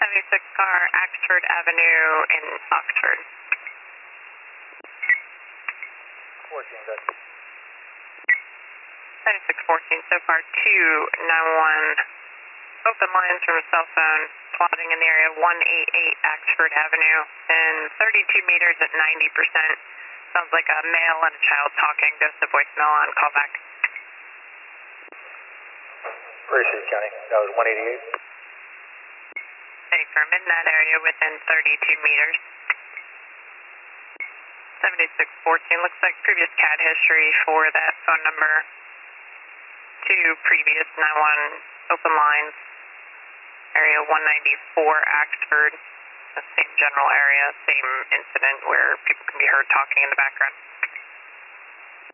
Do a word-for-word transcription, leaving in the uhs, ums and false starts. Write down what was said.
seventy-six car, Axford Avenue in Oxford. fourteen, good. seventy-six fourteen, so far two nine one open lines from a cell phone, plotting in the area one eighty-eight Axford Avenue, and thirty-two meters at ninety percent. Sounds like a male and a child talking. Goes to voicemail on callback. Racine County, that was one eighty-eight. Confirm in that area within thirty-two meters. seventy-six fourteen, looks like previous C A D history for that phone number. Two previous nine one open lines. Area one ninety-four Axford. The same general area, same incident where people can be heard talking in the background.